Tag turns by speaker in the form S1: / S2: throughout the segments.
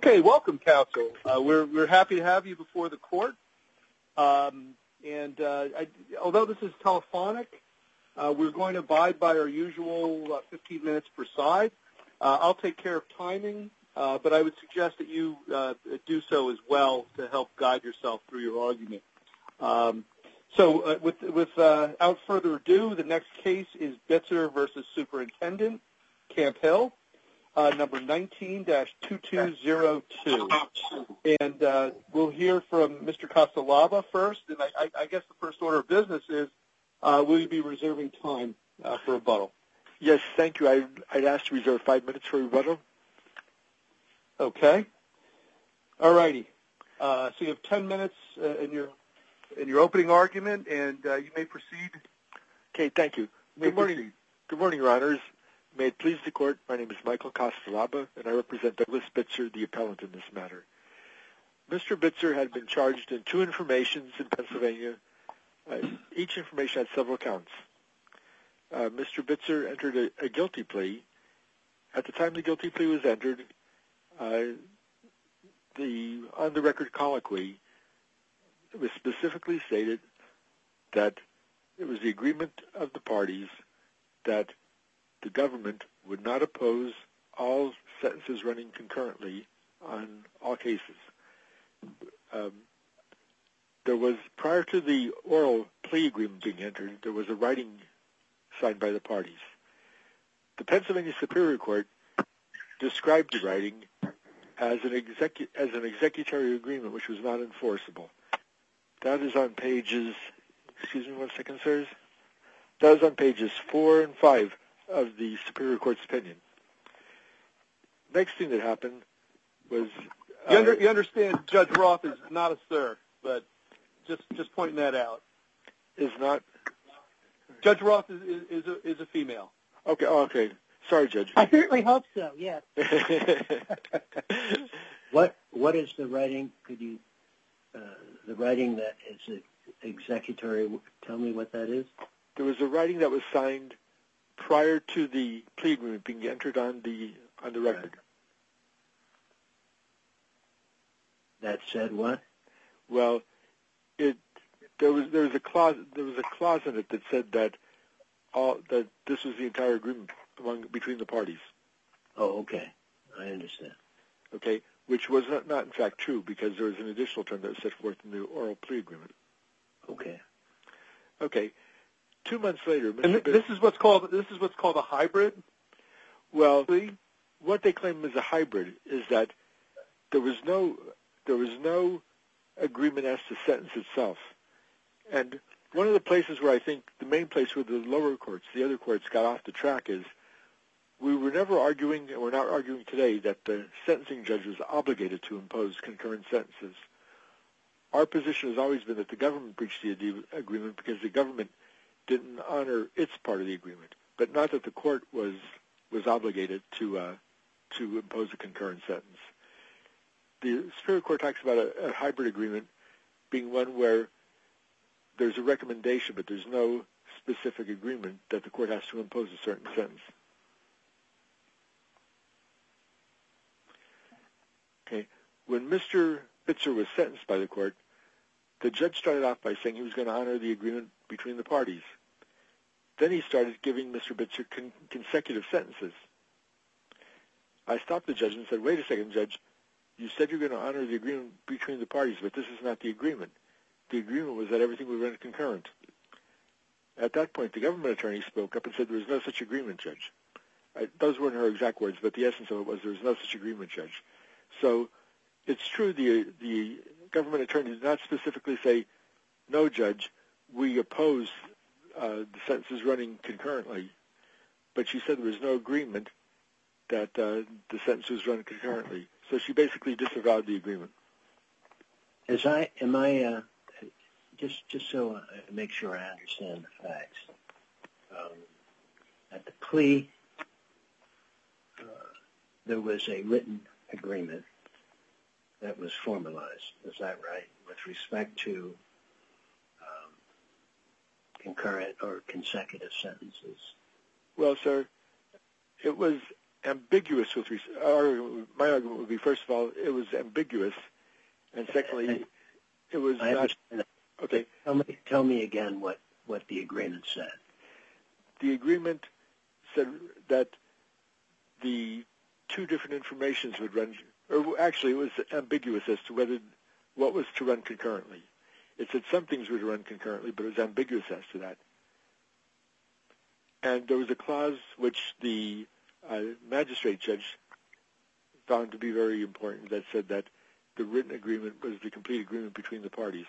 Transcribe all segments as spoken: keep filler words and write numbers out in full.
S1: Okay, welcome, counsel. Uh, we're we're happy to have you before the court. Um, and uh, I, although this is telephonic, uh, we're going to abide by our usual uh, fifteen minutes per side. Uh, I'll take care of timing, uh, but I would suggest that you uh, do so as well to help guide yourself through your argument. Um, so, uh, with without uh, further ado, the next case is Bitzer versus Superintendent Camp Hill. Uh, number nineteen dash two two zero two. And uh, we'll hear from Mister Castellava first. And I, I, I guess the first order of business is, uh, will you be reserving time uh, for rebuttal?
S2: Yes, thank you. I, I'd ask to reserve five minutes for rebuttal.
S1: Okay. All righty. Uh, so you have ten minutes uh, in your in your opening argument, and uh, you may proceed.
S2: Okay, thank you. Good morning. Proceed. Good morning, Your Honors. May it please the Court, my name is Michael Castellaba, and I represent Douglas Bitzer, the appellant in this matter. Mister Bitzer had been charged in two informations in Pennsylvania. Uh, each information had several counts. Uh, Mister Bitzer entered a, a guilty plea. At the time the guilty plea was entered, uh, the on-the-record colloquy, it was specifically stated that it was the agreement of the parties that the government would not oppose all sentences running concurrently on all cases. Um, there was, prior to the oral plea agreement being entered, there was a writing signed by the parties. The Pennsylvania Superior Court described the writing as an, execu- as an executory agreement which was not enforceable. That is on pages, excuse me one second, sirs. That is on pages four and five of the Superior Court's opinion. Next thing that happened was... Uh,
S1: you, under, you understand Judge Roth is not a sir, but just just pointing that out.
S2: Is not?
S1: Judge Roth is, is, is, a, is a female.
S2: Okay, oh, okay. Sorry, Judge.
S3: I certainly hope so, yes.
S4: what What is the writing? Could you... Uh, the writing that is executory, tell me what that is?
S2: There was a writing that was signed prior to the plea agreement being entered on the on the record.
S4: That said what?
S2: Well, it there was there was a clause there was a clause in it that said that all that this was the entire agreement among between the parties.
S4: Oh, okay, I understand.
S2: Okay, which was not, not in fact true because there was an additional term that was set forth in the oral plea agreement.
S4: Okay.
S2: Okay. Two months later, Mister
S1: And th- this is what's called this is what's called a hybrid.
S2: Well, what they claim is a hybrid is that there was no there was no agreement as to sentence itself, and one of the places where I think the main place where the lower courts, the other courts, got off the track is we were never arguing, and we're not arguing today, that the sentencing judge was obligated to impose concurrent sentences. Our position has always been that the government breached the agreement because the government didn't honor its part of the agreement, but not that the court was was obligated to uh, to impose a concurrent sentence. The Superior Court talks about a, a hybrid agreement being one where there's a recommendation, but there's no specific agreement that the court has to impose a certain sentence. Okay, when Mister Bitzer was sentenced by the court, the judge started off by saying he was going to honor the agreement between the parties. Then he started giving Mister Bitzer con- consecutive sentences. I stopped the judge and said, wait a second, Judge, you said you're going to honor the agreement between the parties, but this is not the agreement. The agreement was that everything would run concurrent. At that point, the government attorney spoke up and said there was no such agreement, Judge. I, those weren't her exact words, but the essence of it was there was no such agreement, Judge. So it's true the the government attorney did not specifically say, no, Judge, we oppose uh, the sentences running concurrently, but she said there was no agreement that uh, the sentence was run concurrently. So she basically disavowed the agreement.
S4: As I am I uh, just just so I make sure I understand the facts. Um, at the plea, uh, there was a written agreement that was formalized. Is that right? With respect to um, concurrent or consecutive sentences.
S2: Well, sir, it was ambiguous with res- our, my argument would be, first of all, it was ambiguous, and secondly, it was
S4: I
S2: not.
S4: That.
S2: Okay.
S4: Tell me, tell me again what, what the agreement said.
S2: The agreement said that the two different informations would run, or actually it was ambiguous as to whether what was to run concurrently. It said some things were to run concurrently, but it was ambiguous as to that. And there was a clause which the uh, magistrate judge found to be very important that said that the written agreement was the complete agreement between the parties.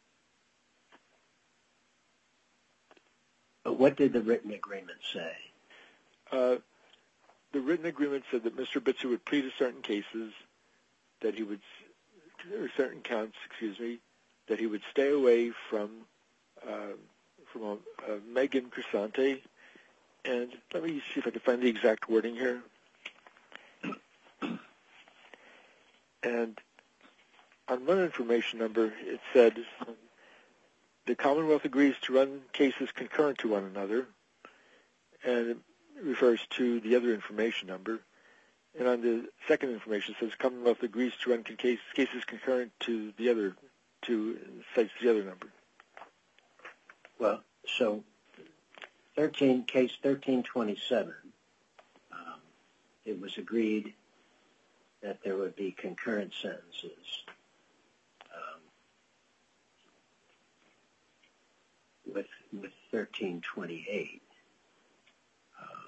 S4: But what did the written agreement say?
S2: Uh, the written agreement said that Mister Bitzer would plead to certain cases, that he would, or certain counts, excuse me, that he would stay away from uh, from uh, Megan Crescente. And let me see if I can find the exact wording here. And on one information number, it said, the Commonwealth agrees to run cases concurrent to one another, and it refers to the other information number. And on the second information, it says Commonwealth agrees to run con- case, cases concurrent to the other, to cites the other number.
S4: Well, so thirteen case thirteen twenty-seven, um, it was agreed that there would be concurrent sentences. With with thirteen twenty-eight, um,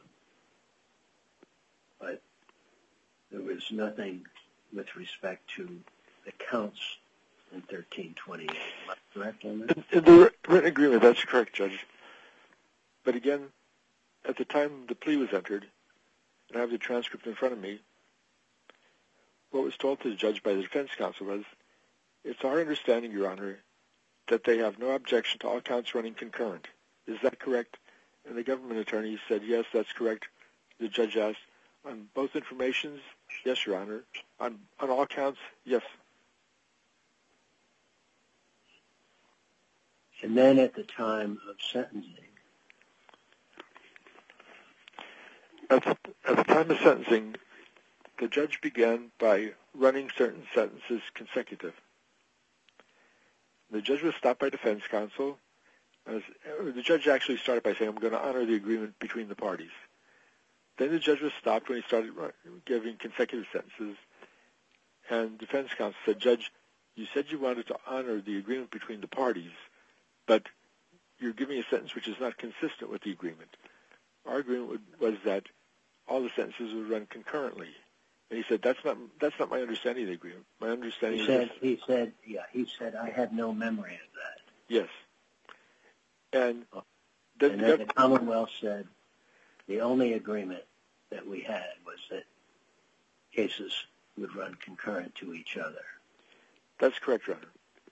S4: but there was nothing with respect to the counts in thirteen twenty-eight. Am I correct on that?
S2: In the written agreement, that's correct, Judge. But again, at the time the plea was entered, and I have the transcript in front of me, what was told to the judge by the defense counsel was, it's our understanding, Your Honor, that they have no objection to all counts running concurrent. Is that correct? And the government attorney said, yes, that's correct. The judge asked, on both informations, yes, Your Honor. On, on all counts, yes.
S4: And then at the time of sentencing?
S2: At the, at the time of sentencing, the judge began by running certain sentences consecutive. The judge was stopped by defense counsel. As, the judge actually started by saying, I'm going to honor the agreement between the parties. Then the judge was stopped when he started giving consecutive sentences. And defense counsel said, Judge, you said you wanted to honor the agreement between the parties, but you're giving a sentence which is not consistent with the agreement. Our agreement would, was that all the sentences would run concurrently. And he said, that's not that's not my understanding of the agreement. My understanding
S4: he said,
S2: is...
S4: He said, yeah, he said, I had no memory of that.
S2: Yes. And
S4: oh.
S2: then,
S4: and then the Commonwealth said the only agreement that we had was that cases would run concurrent to each other.
S2: That's correct, Your Honor.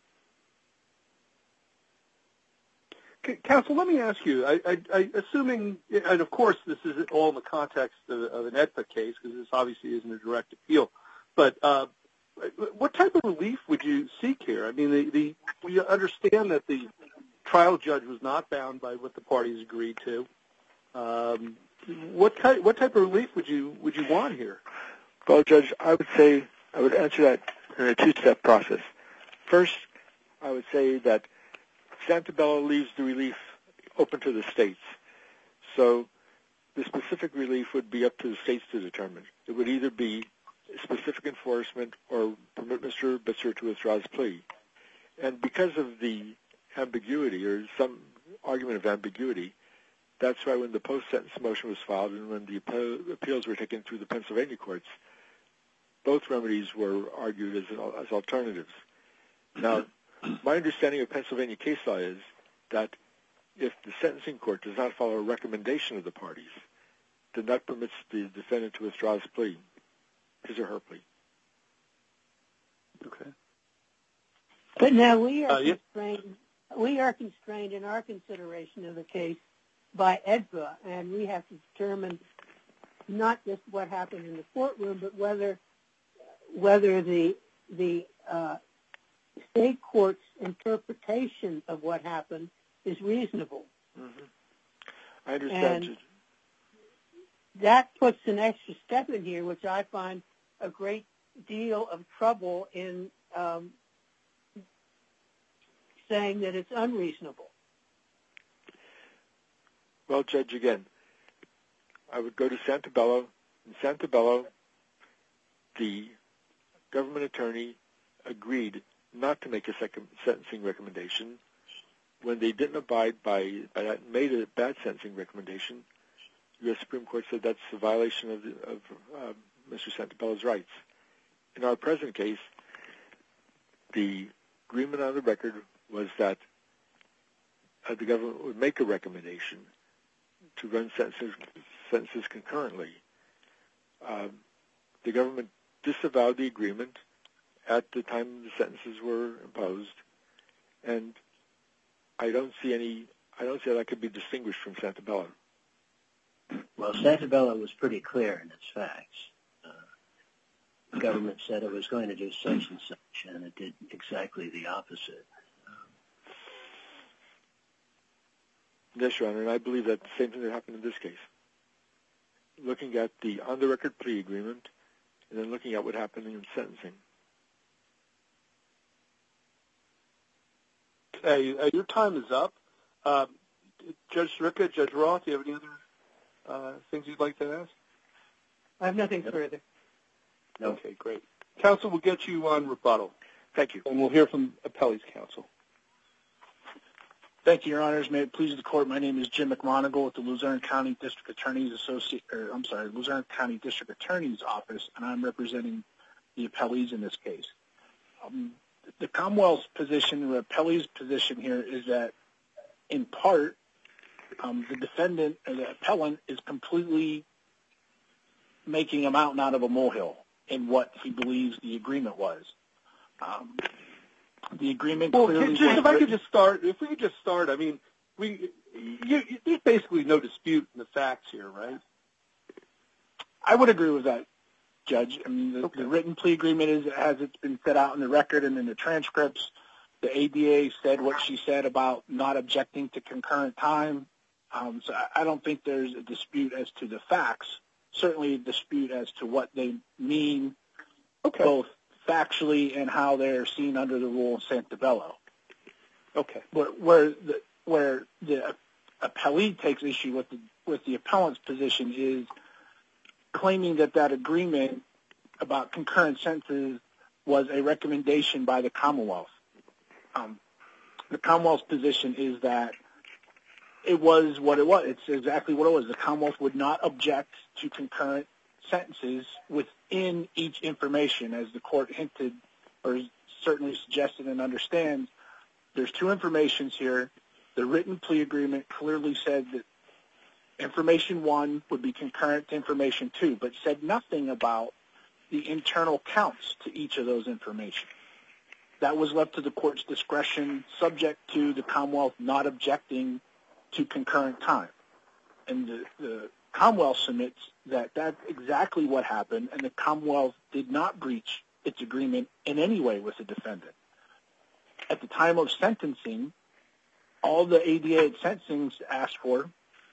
S1: Counsel, let me ask you, I, I, I, assuming, and of course this is all in the context of, of an E D P A case, because this obviously isn't a direct appeal, but uh, what type of relief would you seek here? I mean, the, the, we understand that the trial judge was not bound by what the parties agreed to. Um, what, type, what type of relief would you would you want here?
S2: Well, Judge, I would say, I would answer that in a two-step process. First, I would say that Santabella leaves the relief open to the states. So the specific relief would be up to the states to determine. It would either be specific enforcement or permit Mister Bitzer to withdraw his plea. And because of the ambiguity or some argument of ambiguity, that's why when the post-sentence motion was filed and when the appeals were taken through the Pennsylvania courts, both remedies were argued as, as alternatives. Now, my understanding of Pennsylvania case law is that if the sentencing court does not follow a recommendation of the parties, then that permits the defendant to withdraw his plea, his or her plea.
S1: Okay.
S3: But now we are
S1: uh, yeah.
S3: constrained. We are constrained in our consideration of the case by E D P A, and we have to determine not just what happened in the courtroom, but whether whether the the uh, state court's interpretation of what happened is reasonable.
S2: Mm-hmm. I understand.
S3: And, that puts an extra step in here, which I find a great deal of trouble in um, saying that it's unreasonable.
S2: Well, Judge, again, I would go to Santabello. In Santabello, the government attorney agreed not to make a second sentencing recommendation. When they didn't abide by, by that and made a bad sentencing recommendation, the U S Supreme Court said that's a violation of, the, of uh, Mister Santabello's rights. In our present case, the agreement on the record was that uh, the government would make a recommendation to run sentences, sentences concurrently. Um, the government disavowed the agreement at the time the sentences were imposed, and I don't see any. I don't see how that could be distinguished from Santabello.
S4: Well, Santabello was pretty clear in its facts. Uh, the government said it was going to do such and such, and it did exactly the opposite.
S2: Yes, Your Honor, and I believe that the same thing that happened in this case. Looking at the on-the-record plea agreement, and then looking at what happened in sentencing.
S1: Hey, uh, your time is up. Uh, Judge Sirica, Judge Roth, do you have any other uh, things you'd like to ask?
S3: I have nothing further.
S1: No. Okay, great. Counsel will get you on rebuttal.
S2: Thank you.
S1: And we'll hear from appellee's counsel.
S5: Thank you, Your Honors. May it please the Court, my name is Jim McMonigal with the Luzerne County District Attorney's Associate, or I'm sorry, Luzerne County District Attorney's Office, and I'm representing the appellees in this case. Um, the Commonwealth's position, the appellee's position here is that, in part, um, the defendant or the appellant is completely making a mountain out of a molehill in what he believes the agreement was. Um, The agreement
S1: well,
S5: clearly
S1: just, if I could just start, if we could just start, I mean, we you, you, there's basically no dispute in the facts here, right?
S5: I would agree with that, Judge. I mean, the,
S1: okay.
S5: the written plea agreement is as it's been set out in the record and in the transcripts. The A D A said what she said about not objecting to concurrent time. Um, so I, I don't think there's a dispute as to the facts. Certainly a dispute as to what they mean,
S1: okay.
S5: both factually and how they're seen under the rule of Santabello.
S1: Okay.
S5: Where, where the where the appellee takes issue with the with the appellant's position is claiming that that agreement about concurrent sentences was a recommendation by the Commonwealth. Um, the Commonwealth's position is that it was what it was. It's exactly what it was. The Commonwealth would not object to concurrent sentences within each information, as the court hinted or certainly suggested and understands. There's two informations here. The written plea agreement clearly said that information one would be concurrent to information two, but said nothing about the internal counts to each of those information. That was left to the court's discretion, subject to the Commonwealth not objecting to concurrent time. And the, the Commonwealth submits that that's exactly what happened, and the Commonwealth did not breach its agreement in any way with the defendant. At the time of sentencing, all the A D A at sentencing asked for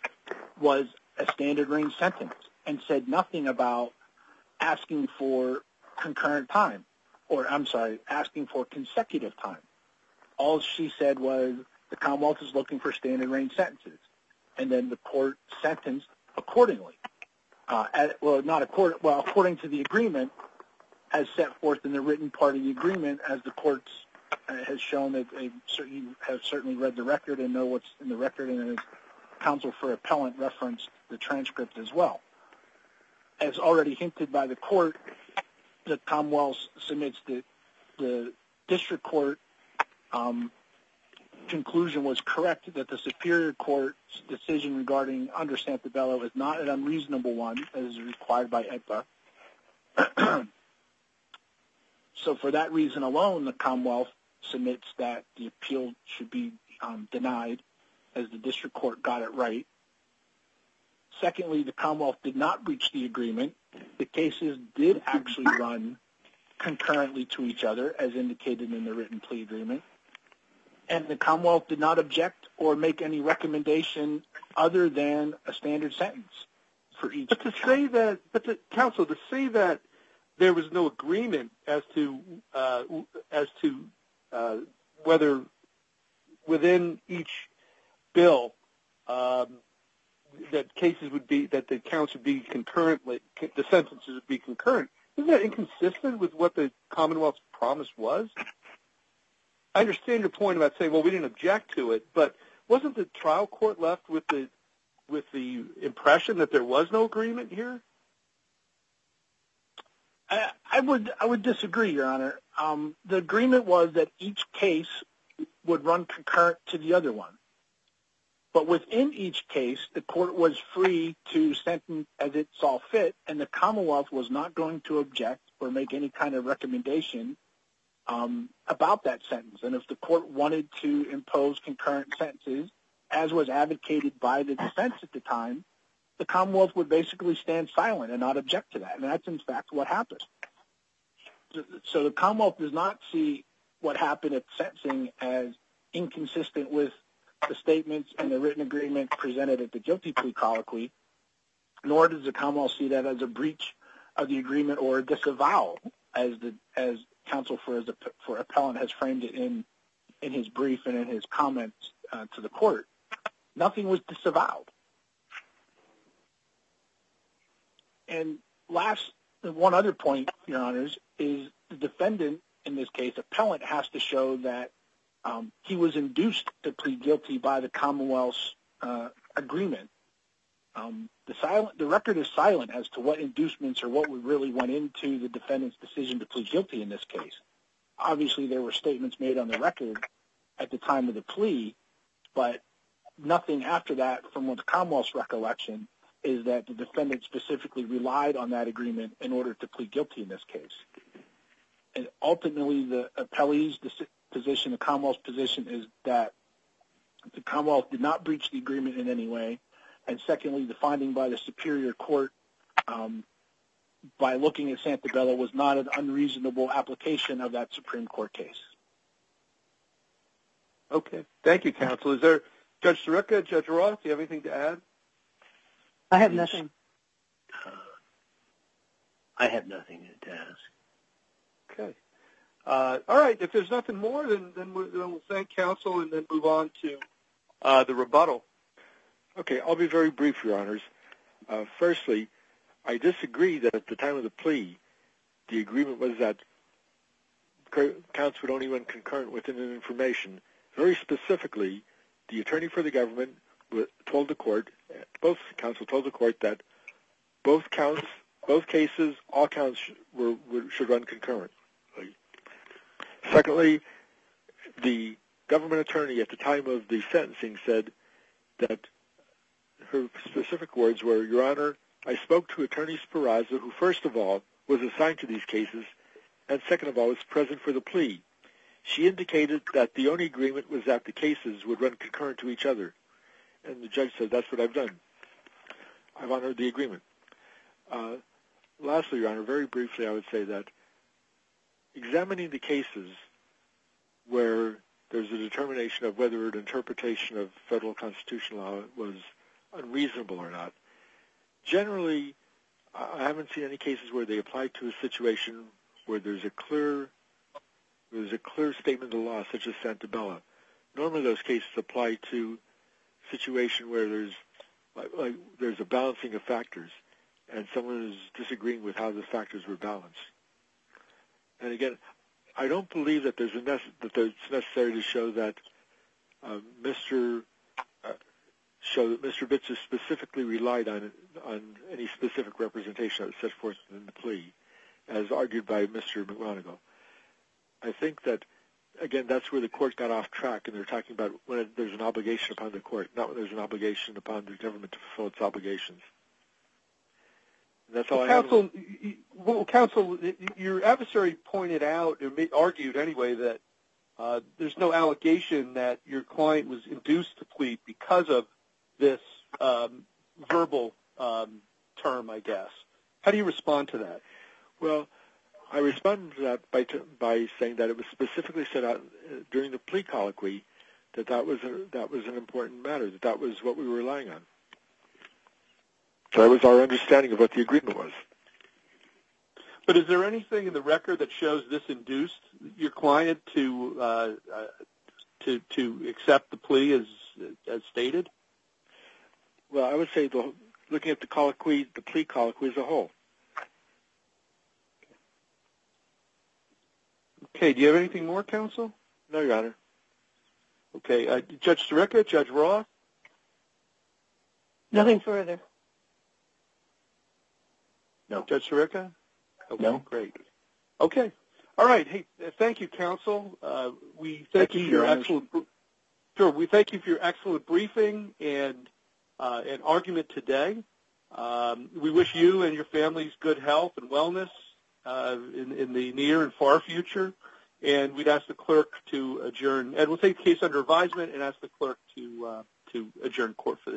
S5: was a standard range sentence and said nothing about asking for concurrent time, or I'm sorry, asking for consecutive time. All she said was the Commonwealth is looking for standard range sentences, and then the court sentenced accordingly. Uh, at, well, not accord, well, according to the agreement, as set forth in the written part of the agreement, as the courts uh, has shown that they certainly have certainly read the record and know what's in the record, and as counsel for appellant referenced the transcript as well. As already hinted by the court, the Commonwealth submits that the district court um, conclusion was correct, that the Superior Court's decision regarding under Santabello is not an unreasonable one, as is required by E D P A. So for that reason alone, the Commonwealth submits that the appeal should be um, denied, as the district court got it right. Secondly, the Commonwealth did not breach the agreement. The cases did actually run concurrently to each other, as indicated in the written plea agreement. And the Commonwealth did not object or make any recommendation other than a standard sentence for each.
S1: But to
S5: count.
S1: say that, but to, counsel, to say that there was no agreement as to uh, as to uh, whether within each bill um, that cases would be that the counts would be concurrently, the sentences would be concurrent. Isn't that inconsistent with what the Commonwealth's promise was? I understand your point about saying, well, we didn't object to it, but wasn't the trial court left with the with the impression that there was no agreement here?
S5: I, I would I would disagree, Your Honor. Um, the agreement was that each case would run concurrent to the other one. But within each case, the court was free to sentence as it saw fit, and the Commonwealth was not going to object or make any kind of recommendation um, about that sentence. And if the court wanted to impose concurrent sentences, as was advocated by the defense at the time, the Commonwealth would basically stand silent and not object to that. And that's, in fact, what happened. So the Commonwealth does not see what happened at sentencing as inconsistent with the statements and the written agreement presented at the guilty plea colloquy, nor does the Commonwealth see that as a breach of the agreement or a disavowal, as the as counsel for as a, for appellant has framed it in in his brief and in his comments uh, to the court. Nothing was disavowed. And last, one other point, Your Honors, is the defendant, in this case, appellant, has to show that um, he was induced to plead guilty by the Commonwealth's uh, agreement. Um, the, silent, the record is silent as to what inducements or what really went into the defendant's decision to plead guilty in this case. Obviously, there were statements made on the record at the time of the plea, but nothing after that, from what the Commonwealth's recollection, is that the defendant specifically relied on that agreement in order to plead guilty in this case. And ultimately, the appellee's position, the Commonwealth's position, is that the Commonwealth did not breach the agreement in any way. And secondly, the finding by the Superior Court um, by looking at Santabella was not an unreasonable application of that Supreme Court case.
S1: Okay. Thank you, counsel. Is there, Judge Sirica, Judge Roth, do you have anything to add?
S3: I have nothing.
S4: Uh, I have nothing to ask.
S1: Okay. Uh, all right. If there's nothing more, then, then, we'll, then we'll thank counsel and then move on to uh, the rebuttal.
S2: Okay, I'll be very brief, Your Honors. Uh, firstly, I disagree that at the time of the plea, the agreement was that counts would only run concurrent within an information. Very specifically, the attorney for the government told the court, both counsel told the court that both counts, both cases, all counts were, were, should run concurrently. Secondly, the government attorney at the time of the sentencing said that her specific words were, Your Honor, I spoke to Attorney Speraza, who first of all was assigned to these cases, and second of all was present for the plea. She indicated that the only agreement was that the cases would run concurrent to each other. And the judge said, that's what I've done. I've honored the agreement. Uh, lastly, Your Honor, very briefly, I would say that examining the cases where there's a determination of whether an interpretation of federal constitutional law was unreasonable or not, generally, I haven't seen any cases where they apply to a situation where there's a clear there's a clear statement of the law, such as Santabella. Normally, those cases apply to a situation where there's like, like there's a balancing of factors, and someone is disagreeing with how the factors were balanced. And again, I don't believe that there's a nece- that it's necessary to show that uh, Mister Uh, show that Mister Bitzer specifically relied on on any specific representation that was set forth in the plea, as argued by Mister McGonigal. I think that, again, that's where the court got off track, and they're talking about when it, there's an obligation upon the court, not when there's an obligation upon the government to fulfill its obligations. And that's all
S1: well,
S2: I
S1: counsel,
S2: have.
S1: Well, counsel, your adversary pointed out, or argued anyway, that uh, there's no allegation that your client was induced to plead because of this um, verbal um, term, I guess. How do you respond to that?
S2: Well, I respond to that by, t- by saying that it was specifically set out uh, during the plea colloquy that that was, a, that was an important matter, that that was what we were relying on. So that was our understanding of what the agreement was.
S1: But is there anything in the record that shows this induced your client to uh, uh, to to accept the plea as as stated?
S2: Well, I would say the, looking at the colloquy, the plea colloquy as a whole.
S1: Okay. Do you have anything more, counsel?
S2: No, Your Honor.
S1: Okay. Uh, Judge Sirica, Judge Roth?
S3: Nothing further.
S4: No.
S1: Judge Sirica? Okay,
S4: No.
S1: Great. Okay. All right. Hey, uh, thank you, counsel. Uh, we thank, thank you for your excellent. Sure. We thank you for your excellent briefing and uh, and argument today. Um, we wish you and your families good health and wellness uh, in, in the near and far future. And we'd ask the clerk to adjourn. And we'll take the case under advisement and ask the clerk to uh, to adjourn court for the day.